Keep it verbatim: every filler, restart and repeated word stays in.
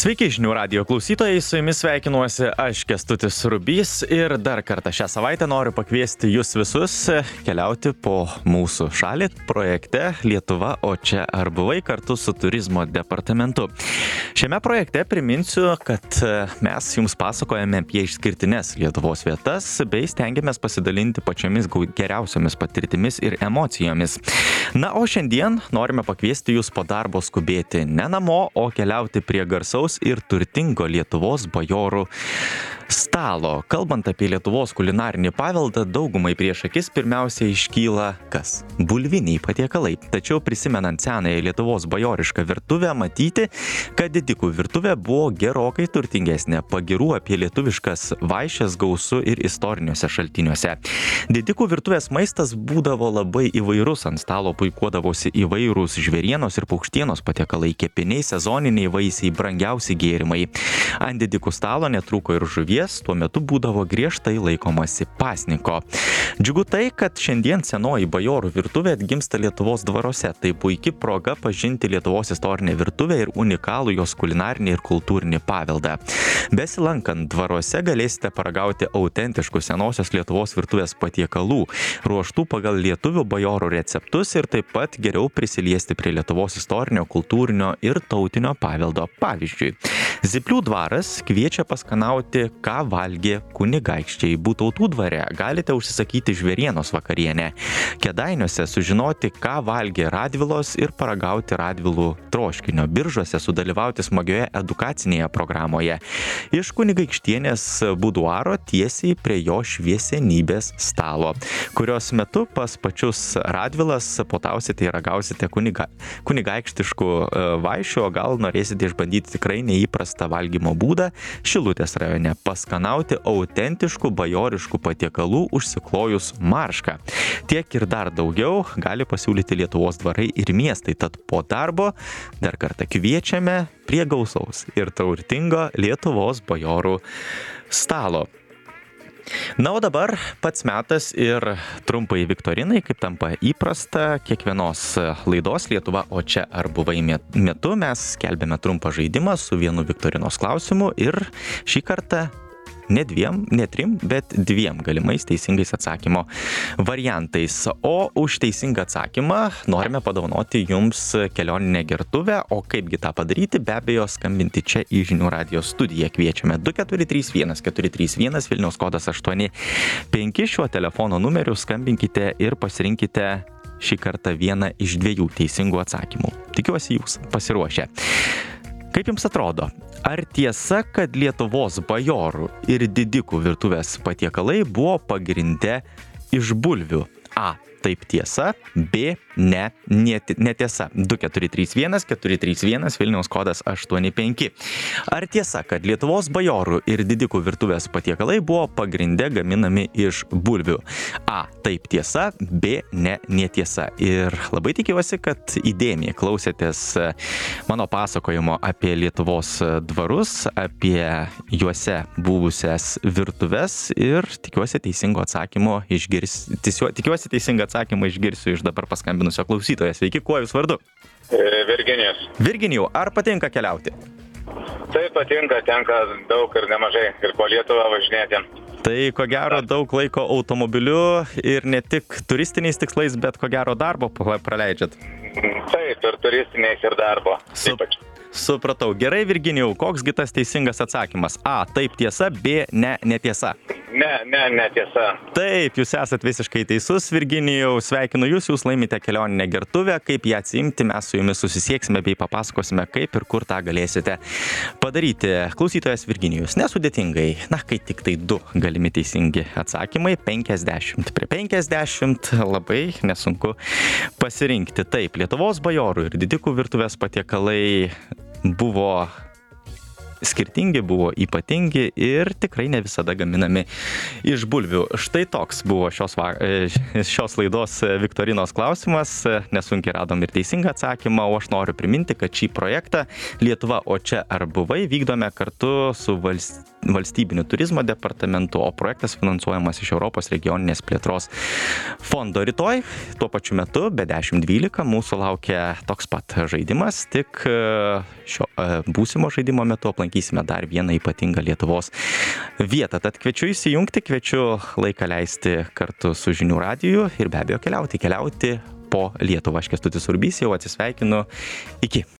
Sveiki žinių radijo klausytojai, su jumis sveikinuosi aš Kęstutis Rubys ir dar kartą šią savaitę noriu pakviesti jūs visus keliauti po mūsų šalį projekte Lietuva, o čia ar buvai kartu su turizmo departamentu. Šiame projekte priminsiu, kad mes jums pasakojame apie išskirtines Lietuvos vietas bei stengiamės pasidalinti pačiomis geriausiomis patirtimis ir emocijomis. Na, o šiandien norime pakviesti jūs po darbo skubėti ne namo, o keliauti prie garsaus ir turtingo Lietuvos bajorų stalo. Kalbant apie Lietuvos kulinarinį paveldą, daugumai prieš akis pirmiausia iškyla kas? Bulviniai patiekalai. Tačiau prisimenant senąją Lietuvos bajorišką virtuvę, matyti, kad didikų virtuvė buvo gerokai turtingesnė. Pagirų apie lietuviškas vaišes gausu ir istoriniuose šaltiniuose. Didikų virtuvės maistas būdavo labai įvairus. Ant stalo puikuodavosi įvairūs žvėrienos ir paukštienos patiekalai, kepiniai, sezoniniai vaisiai, brangiausi gėrimai. Ant didikų stalo netrūko ir žuvies, tuo metu būdavo griežtai laikomasi pasniko. Džiugu tai, kad šiandien senoji bajorų virtuvė atgimsta Lietuvos dvaruose. Tai puikia proga pažinti Lietuvos istorinę virtuvę ir unikalų jos kulinarinį ir kultūrinį paveldą. Besilankant dvaruose galėsite paragauti autentiškų senosios Lietuvos virtuvės patiekalų, ruoštų pagal lietuvių bajorų receptus ir taip pat geriau prisiliesti prie Lietuvos istorinio, kultūrinio ir tautinio paveldo. Pavyzdžiui, Zyplių dvaras kviečia paskanauti, ką valgė kunigaikščiai. Būtautų dvare galite užsisakyti žvėrienos vakarienę. Kėdainiuose sužinoti, ką valgė Radvilos ir paragauti Radvilų troškinio. Biržuose sudalyvauti smagioje edukacinėje programoje. Iš kunigaikštienės buduaro tiesiai prie jo šviesenybės stalo, kurios metu pas pačius Radvilas potausite ir ragausite kuniga, kunigaikštiškų vaišių, o gal norėsite išbandyti tikrai neįprastą valgymo būdą Šilutės rajone, paskanauti autentiškų bajoriškų patiekalų užsiklojus maršką. Tiek ir dar daugiau gali pasiūlyti Lietuvos dvarai ir miestai, tad po darbo dar kartą kviečiame prie gausaus ir turtingo Lietuvos bajorų stalo. Na, o dabar pats metas ir trumpai viktorinai, kaip tampa įprasta, kiekvienos laidos Lietuva, o čia ar buvai metu mes skelbėme trumpą žaidimą su vienu viktorinos klausimu ir šį kartą ne dviem, ne trim, bet dviem galimais teisingais atsakymo variantais. O už teisingą atsakymą norime padovanoti jums kelioninę gertuvę, o kaipgi tą padaryti, be abejo skambinti čia į žinių radijo studiją. Kviečiame du keturi trys vienas keturi trys vienas, Vilniaus kodas aštuoni penki, šiuo telefono numeriu skambinkite ir pasirinkite šį kartą vieną iš dviejų teisingų atsakymų. Tikiuosi jūs pasiruošę. Kaip jums atrodo, ar tiesa, kad Lietuvos bajorų ir didikų virtuvės patiekalai buvo pagrinde iš bulvių? A. Taip tiesa. B. Ne, netiesa. du keturi trys vienas keturi trys vienas, Vilniaus kodas aštuoni penki. Ar tiesa, kad Lietuvos bajorų ir didikų virtuvės patiekalai buvo pagrinde gaminami iš bulvių? A. Taip tiesa. B. Ne, netiesa. Ir labai tikiuosi, kad įdėmiai klausėtės mano pasakojimo apie Lietuvos dvarus, apie juose buvusias virtuves ir tikiuosi teisingo atsakymo išgirs, tikiuosi teisingą atsakymą išgirsiu iš dabar paskambinusio klausytojo. Sveiki, kuo jūs vardu? Virginijus. Virginijau, ar patinka keliauti? Tai patinka, tenka daug ir nemažai ir po Lietuvą važinėti. Tai ko gero daug laiko automobiliu ir ne tik turistiniais tikslais, bet ko gero darbo praleidžiat. Taip, ir turistiniais ir darbo. Su... Supratau. Gerai, Virginijau, koksgi tas teisingas atsakymas? A. Taip tiesa. B. Ne, netiesa. Ne, ne, netiesa. Taip, jūs esat visiškai teisus, Virginijau. Sveikinu jūs, jūs laimite kelioninę gertuvę. Kaip ją atsiimti, mes su jumis susisieksime bei papasakosime, kaip ir kur tą galėsite padaryti. Klausytojas Virginijus, nesudėtingai. Na, kai tik tai du galimi teisingi atsakymai, penkiasdešimt prie penkiasdešimt, labai nesunku pasirinkti. Taip, Lietuvos bajorų ir didikų virtuvės patiekalai buvo skirtingi, buvo ypatingi ir tikrai ne visada gaminami iš bulvių. Štai toks buvo šios, va, šios laidos viktorinos klausimas. Nesunkiai radom ir teisingą atsakymą, o aš noriu priminti, kad šį projektą Lietuva, o čia ar buvai vykdome kartu su valstybė. Valstybiniu turizmo departamentu, o projektas finansuojamas iš Europos regioninės plėtros fondo. Rytoj, tuo pačiu metu, be dešimt dvylika, mūsų laukia toks pat žaidimas, tik šio būsimo žaidimo metu aplankysime dar vieną ypatingą Lietuvos vietą. Tad kviečiu įsijungti, kviečiu laiką leisti kartu su Žinių radiju ir be abejo keliauti, keliauti po Lietuvą. Aš Kęstutis Urbys, jau atsisveikinu. Iki.